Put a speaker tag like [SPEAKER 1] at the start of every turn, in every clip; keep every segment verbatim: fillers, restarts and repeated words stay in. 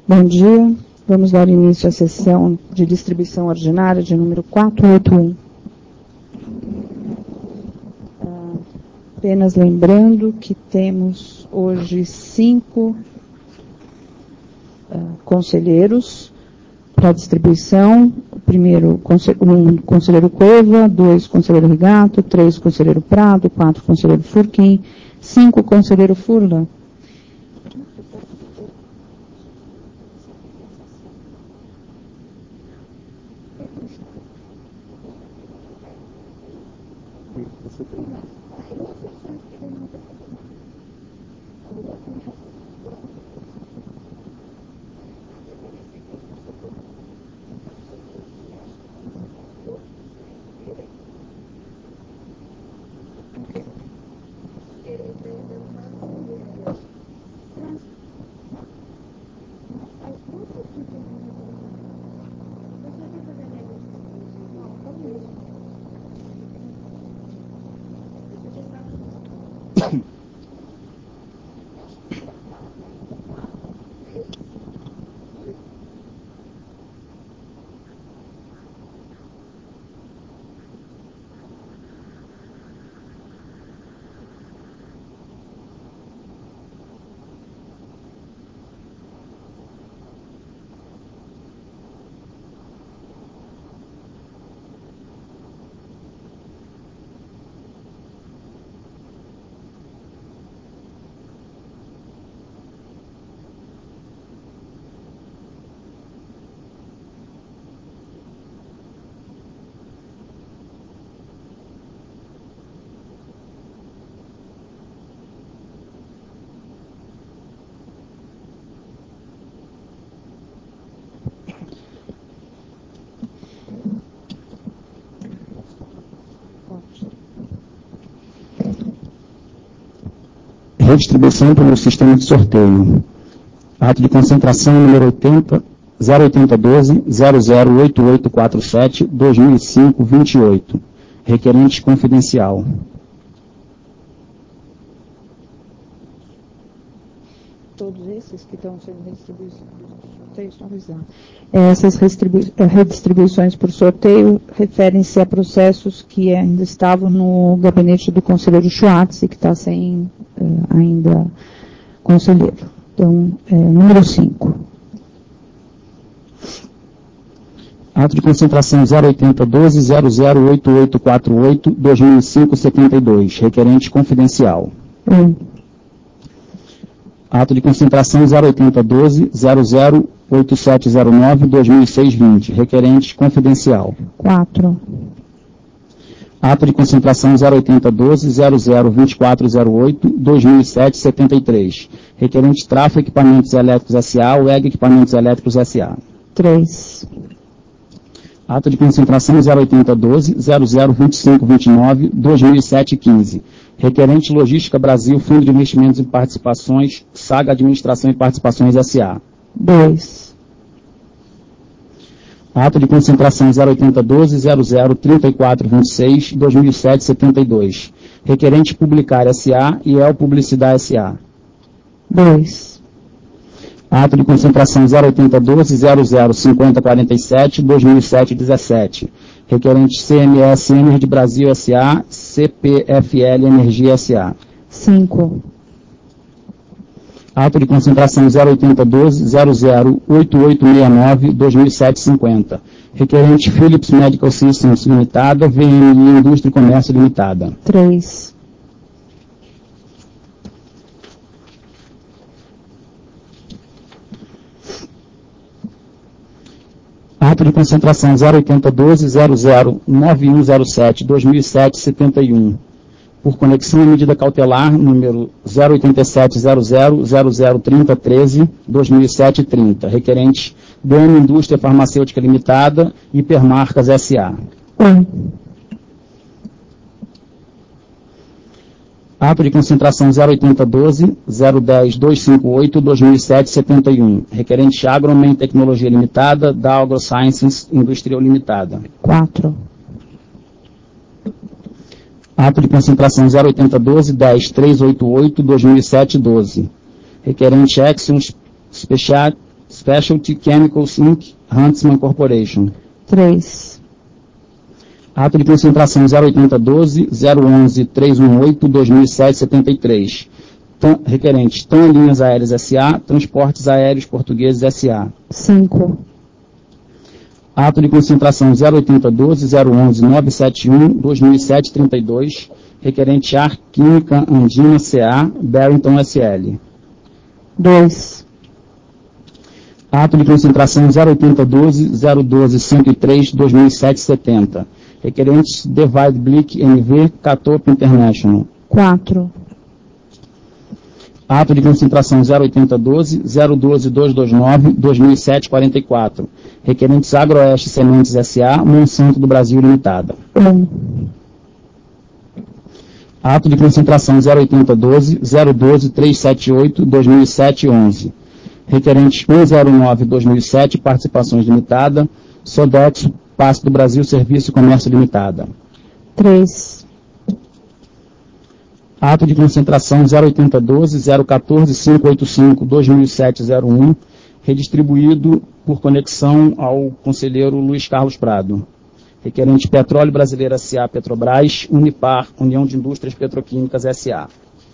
[SPEAKER 1] Bom dia. Vamos dar início à sessão de distribuição ordinária de número quatrocentos e oitenta e um. Ah, apenas lembrando que temos hoje cinco ah, conselheiros para distribuição. O primeiro, um conselheiro Cueva, dois, conselheiro Rigato, três, conselheiro Prado, quatro, conselheiro Furquim, cinco, conselheiro Furlan.
[SPEAKER 2] Redistribuição pelo sistema de sorteio. Ato de concentração número oitenta, zero oitenta doze, zero zero oito oito quatro sete, dois mil e cinco, vinte e oito. Requerente confidencial.
[SPEAKER 1] Todos esses que estão sendo redistribuídos por sorteio estão avisados. Essas redistribuições por sorteio referem-se a processos que ainda estavam no gabinete do conselheiro Schwartz e que está sem uh, ainda conselheiro. Então, é, número cinco.
[SPEAKER 2] Ato de concentração zero oitenta doze, zero zero oito oito quatro oito, dois mil e cinco, setenta e dois. Requerente confidencial.
[SPEAKER 1] um.
[SPEAKER 2] Ato de concentração zero oitenta doze, zero zero oito sete zero nove, dois mil e seis, vinte. Requerente confidencial.
[SPEAKER 1] quatro.
[SPEAKER 2] Ato de concentração zero oitenta doze, zero zero vinte e quatro zero oito, dois mil e sete, setenta e três. Requerente Trafo Equipamentos Elétricos S A, U E G Equipamentos Elétricos S A.
[SPEAKER 1] três.
[SPEAKER 2] Ato de concentração zero oitenta doze, zero zero vinte e cinco vinte e nove, dois mil e sete, quinze. Requerente Logística Brasil, Fundo de Investimentos em Participações, Saga Administração e Participações S A.
[SPEAKER 1] dois.
[SPEAKER 2] Ato de concentração zero oitenta doze, zero zero trinta e quatro vinte e seis, dois mil e sete, setenta e dois. Requerente Publicar S A e El Publicidade S A.
[SPEAKER 1] dois.
[SPEAKER 2] Ato de concentração zero oitenta doze, zero zero cinquenta quarenta e sete, dois mil e sete, dezessete. Requerente C M S Energy Brasil S A, C P F L Energia S A.
[SPEAKER 1] cinco.
[SPEAKER 2] Ato de concentração zero oitenta doze, zero zero oito oito seis nove, dois mil e sete, cinquenta. Requerente Philips Medical Systems Limitada, V M I Indústria e Comércio Limitada.
[SPEAKER 1] três.
[SPEAKER 2] Ato de concentração zero oitenta doze, zero zero nove um zero sete, dois mil e sete, setenta e um. Por conexão à medida cautelar, número zero oitenta sete zero zero, zero zero trinta treze, dois mil e sete, trinta. Requerente D M Indústria Farmacêutica Limitada, Hipermarcas S A.
[SPEAKER 1] um.
[SPEAKER 2] Ato de concentração zero oitenta doze, zero dez dois cinco oito, dois mil e sete, setenta e um. Requerente Agromen Tecnologia Limitada, da AgroSciences Industrial Limitada.
[SPEAKER 1] quatro.
[SPEAKER 2] Ato de concentração zero oitenta doze, dez trezentos e oitenta e oito, dois mil e sete, doze. Requerente Axion Specialty Chemicals Incorporated, Huntsman Corporation.
[SPEAKER 1] três.
[SPEAKER 2] Ato de concentração zero oitenta doze, zero onze, trezentos e dezoito, dois mil e sete, setenta e três. Tan, requerentes TAM Linhas Aéreas S A, Transportes Aéreos Portugueses S A.
[SPEAKER 1] cinco.
[SPEAKER 2] Ato de concentração zero oitenta doze, zero onze, novecentos e setenta e um, dois mil e sete, trinta e dois. Requerente Ar Química Andina C A, Barrington S L.
[SPEAKER 1] dois.
[SPEAKER 2] Ato de concentração zero oitenta doze, zero doze, cento e três, dois mil e sete, setenta. Requerentes Divide Blick N V, Catop International.
[SPEAKER 1] quatro.
[SPEAKER 2] Ato de concentração zero oitenta doze, zero doze, duzentos e vinte e nove, dois mil e sete, quarenta e quatro. Requerentes Agroeste Sementes S A, Monsanto do Brasil Limitada.
[SPEAKER 1] um.
[SPEAKER 2] Ato de concentração zero oitenta doze, zero doze, trezentos e setenta e oito, dois mil e sete, onze. Requerentes cento e nove, dois mil e sete, Participações Limitada, Sodexo, Passe do Brasil Serviço e Comércio Limitada.
[SPEAKER 1] três.
[SPEAKER 2] Ato de concentração zero oitenta doze, zero quatorze, quinhentos e oitenta e cinco, dois mil e sete, zero um, redistribuído por conexão ao conselheiro Luiz Carlos Prado. Requerente Petróleo Brasileiro S A Petrobras, Unipar, União de Indústrias Petroquímicas S A.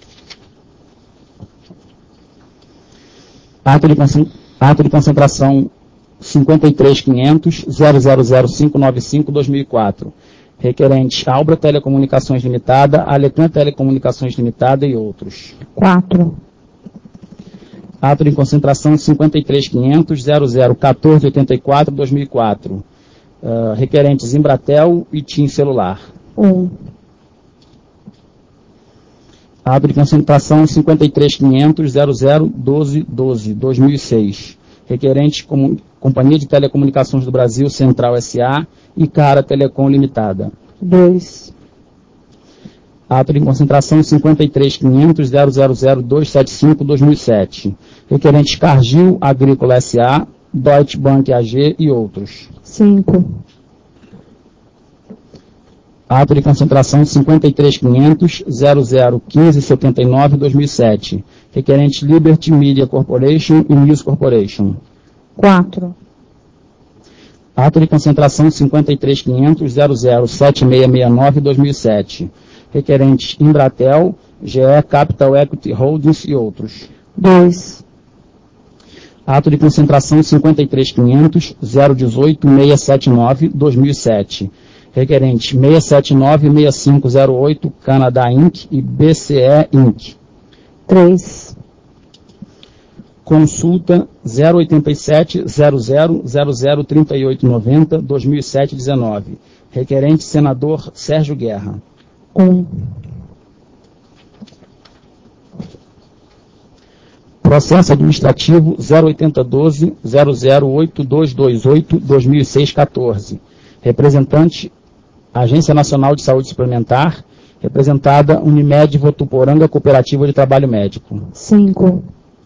[SPEAKER 2] Ato de, ato de concentração cinquenta e três, quinhentos, zero zero zero, cinco nove cinco, dois mil e quatro. Requerentes Albra Telecomunicações Limitada, Alecan Telecomunicações Limitada e outros.
[SPEAKER 1] quatro.
[SPEAKER 2] Ato de concentração cinquenta e três, quinhentos, zero zero, quatorze, oitenta e quatro, dois mil e quatro. Uh, requerentes Embratel e TIM Celular.
[SPEAKER 1] um.
[SPEAKER 2] Ato de concentração cinquenta e três, quinhentos, zero zero, doze, doze, dois mil e seis. Requerentes Com Companhia de Telecomunicações do Brasil Central S A e Cara Telecom Limitada.
[SPEAKER 1] dois.
[SPEAKER 2] Ato de concentração cinquenta e três, quinhentos, zero zero zero, duzentos e setenta e cinco, dois mil e sete. Requerentes Cargill Agrícola S A, Deutsche Bank A G e outros.
[SPEAKER 1] cinco.
[SPEAKER 2] Ato de concentração cinquenta e três, quinhentos, zero zero, quinze, setenta e nove, dois mil e sete. Requerentes Liberty Media Corporation e News Corporation.
[SPEAKER 1] quatro.
[SPEAKER 2] Ato de concentração cinquenta e três, quinhentos, zero zero, sete seis seis nove, dois mil e sete. Requerentes Embratel, G E Capital Equity Holdings e outros.
[SPEAKER 1] dois.
[SPEAKER 2] Ato de concentração cinquenta e três, quinhentos, zero dezoito, seiscentos e setenta e nove, dois mil e sete. Requerentes seiscentos e setenta e nove, sessenta e cinco zero oito, Canadá Incorporated e B C E Incorporated.
[SPEAKER 1] três.
[SPEAKER 2] Consulta zero oitenta e sete, zero zero, zero zero, trinta e oito noventa, dois mil e sete, dezenove. Requerente Senador Sérgio Guerra.
[SPEAKER 1] um.
[SPEAKER 2] Processo administrativo zero oitenta doze, zero zero oito, dois dois oito, dois mil e seis, quatorze. Representante Agência Nacional de Saúde Suplementar, representada Unimed Votuporanga Cooperativa de Trabalho Médico.
[SPEAKER 1] cinco.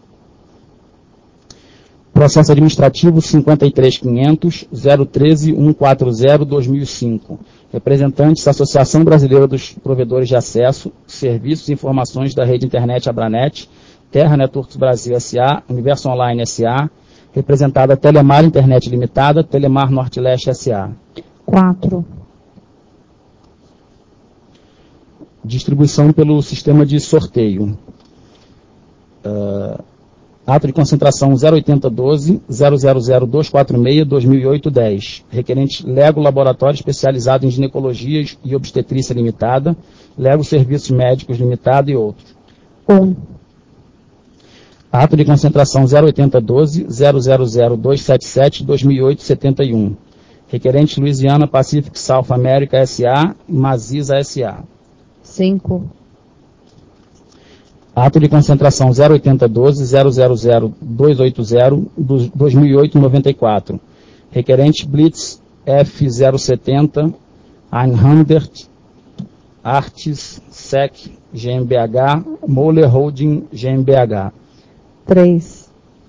[SPEAKER 2] Processo administrativo cinquenta e três, quinhentos, zero treze, cento e quarenta, dois mil e cinco. Representantes Associação Brasileira dos Provedores de Acesso, Serviços e Informações da Rede Internet Abranet, Terra Networks Brasil S A, Universo Online S A, representada Telemar Internet Limitada, Telemar Norte-Leste S A.
[SPEAKER 1] quatro.
[SPEAKER 2] Distribuição pelo sistema de sorteio. Uh, ato de concentração zero oitenta doze, zero zero zero, duzentos e quarenta e seis, dois mil e oito, dez. Requerente Lego Laboratório Especializado em Ginecologia e Obstetrícia Limitada, Lego Serviços Médicos Limitada e outros.
[SPEAKER 1] um.
[SPEAKER 2] Ato de concentração zero oitenta doze, zero zero zero, duzentos e setenta e sete, dois mil e oito, setenta e um. Requerente Louisiana Pacific South America S A e Maziza S A.
[SPEAKER 1] cinco.
[SPEAKER 2] Ato de concentração zero oitenta doze, zero zero zero, duzentos e oitenta, dois mil e oito, noventa e quatro. Requerente Blitz F zero setenta, cento, Artis, S E C, G M B H, Moller Holding, G M B H.
[SPEAKER 1] três.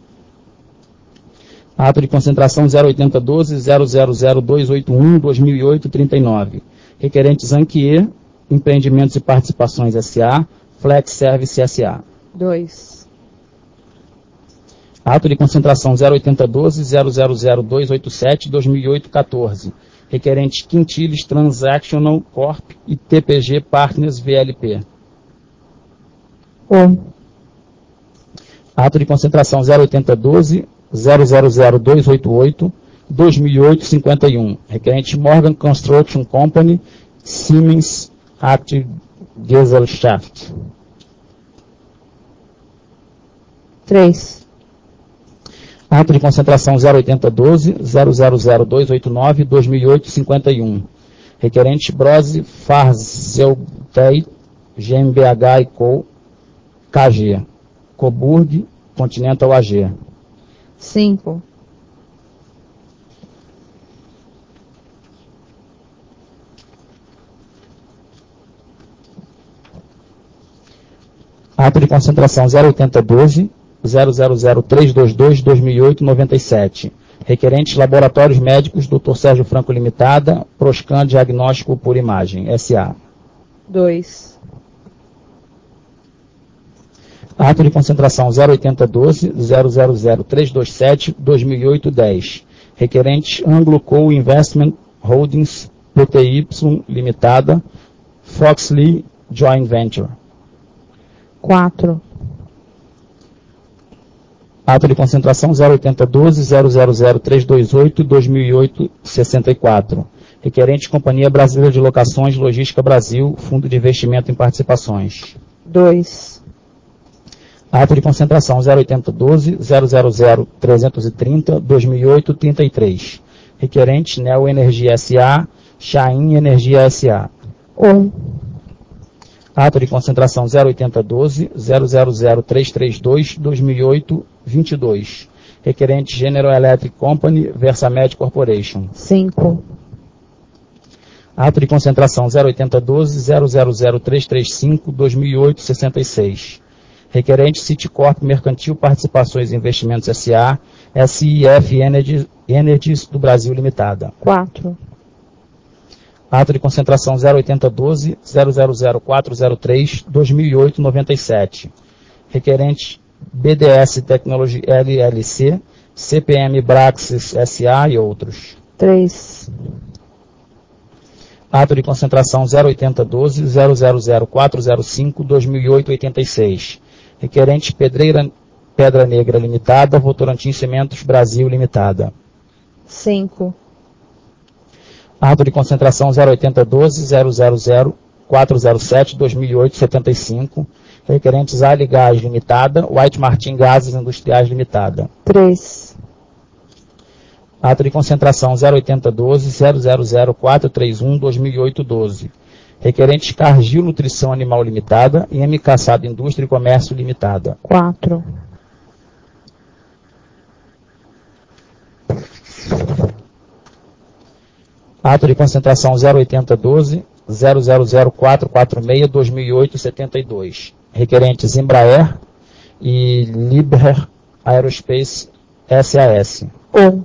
[SPEAKER 2] Ato de concentração zero oitenta doze, zero zero zero, duzentos e oitenta e um, dois mil e oito, trinta e nove. Requerente Zanquier, Empreendimentos e Participações S A, Flex Service S A.
[SPEAKER 1] dois.
[SPEAKER 2] Ato de concentração zero oitenta doze zero zero zero dois oito sete dois mil e oito quatorze. Requerente Quintilis Transactional Corp e T P G Partners V L P.
[SPEAKER 1] Um.
[SPEAKER 2] Ato de concentração zero oitenta doze zero zero zero dois oito oito dois mil e oito cinquenta e um. Requerente Morgan Construction Company, Siemens Active Gesellschaft.
[SPEAKER 1] Três.
[SPEAKER 2] Ato de concentração zero oitenta doze zero zero zero dois oito nove dois mil e oito cinquenta e um. Requerente Brose Farzeltei, G M B H e Co. K G. Coburg, Continental A G.
[SPEAKER 1] Cinco.
[SPEAKER 2] Ato de concentração zero oitenta doze zero zero zero três dois dois dois mil e oito noventa e sete. Requerentes Laboratórios Médicos doutor Sérgio Franco Limitada, Proscan Diagnóstico por Imagem, S A.
[SPEAKER 1] Dois.
[SPEAKER 2] Ato de concentração zero oitenta doze zero zero zero três dois sete dois mil e oito dez. Requerentes Anglo Co Investment Holdings, P T Y Limitada, Foxley Joint Venture.
[SPEAKER 1] Quatro.
[SPEAKER 2] Ato de concentração zero oitenta doze zero zero zero três dois oito dois mil e oito sessenta e quatro. Requerente Companhia Brasileira de Locações Logística Brasil, Fundo de Investimento em Participações.
[SPEAKER 1] Dois.
[SPEAKER 2] Ato de concentração zero oitenta doze zero zero zero trezentos e trinta dois mil e oito trinta e três. Requerente Neo Energia S A, Chain Energia S A.
[SPEAKER 1] Um.
[SPEAKER 2] Ato de concentração zero oitenta doze zero zero zero três três dois dois mil e oito vinte e dois. Requerente General Electric Company, Versamed Corporation.
[SPEAKER 1] Cinco.
[SPEAKER 2] Ato de concentração zero oitenta doze zero zero zero três três cinco dois mil e oito sessenta e seis. Requerente Citicorp Mercantil Participações e Investimentos S A, S I F Energies, Energies do Brasil Limitada.
[SPEAKER 1] Quatro.
[SPEAKER 2] Ato de concentração zero oitenta doze zero zero zero quatro zero três dois mil e oito noventa e sete. Requerente B D S Technology L L C, C P M Braxis S A e outros.
[SPEAKER 1] Três.
[SPEAKER 2] Ato de concentração zero oitenta doze zero zero zero quatro zero cinco dois mil e oito oitenta e seis. Requerente Pedreira, Pedra Negra Limitada, Votorantim Cimentos Brasil Limitada.
[SPEAKER 1] Cinco.
[SPEAKER 2] Ato de concentração zero oitenta doze zero zero zero quatro zero sete dois mil e oito setenta e cinco. Requerentes Ali Gás Limitada, White Martin Gases Industriais Limitada.
[SPEAKER 1] Três.
[SPEAKER 2] Ato de concentração zero oitenta doze zero zero zero quatro três um dois mil e oito doze. Requerentes Cargill Nutrição Animal Limitada e M. Caçado Indústria e Comércio Limitada.
[SPEAKER 1] Quatro.
[SPEAKER 2] Ato de concentração zero oitenta doze zero zero zero quatro quatro seis dois mil e oito setenta e dois. Requerentes Embraer e Liebherr Aerospace S A S.
[SPEAKER 1] Um.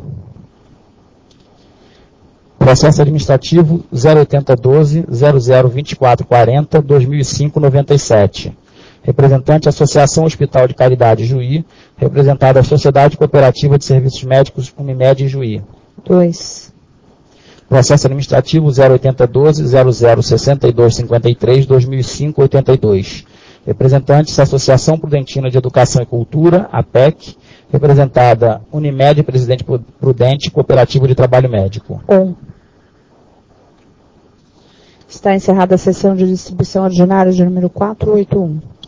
[SPEAKER 2] Processo administrativo zero oitenta doze zero zero vinte e quatro quarenta dois mil e cinco noventa e sete. Representante Associação Hospital de Caridade Juí, representada a Sociedade Cooperativa de Serviços Médicos Unimed Juí.
[SPEAKER 1] Dois.
[SPEAKER 2] Processo administrativo zero oitenta doze zero zero sessenta e dois cinquenta e três dois mil e cinco oitenta e dois. Representantes Associação Prudentina de Educação e Cultura, A P E C, representada Unimed Presidente Prudente, Cooperativo de Trabalho Médico.
[SPEAKER 1] Um. Está encerrada a sessão de distribuição ordinária de número quatrocentos e oitenta e um.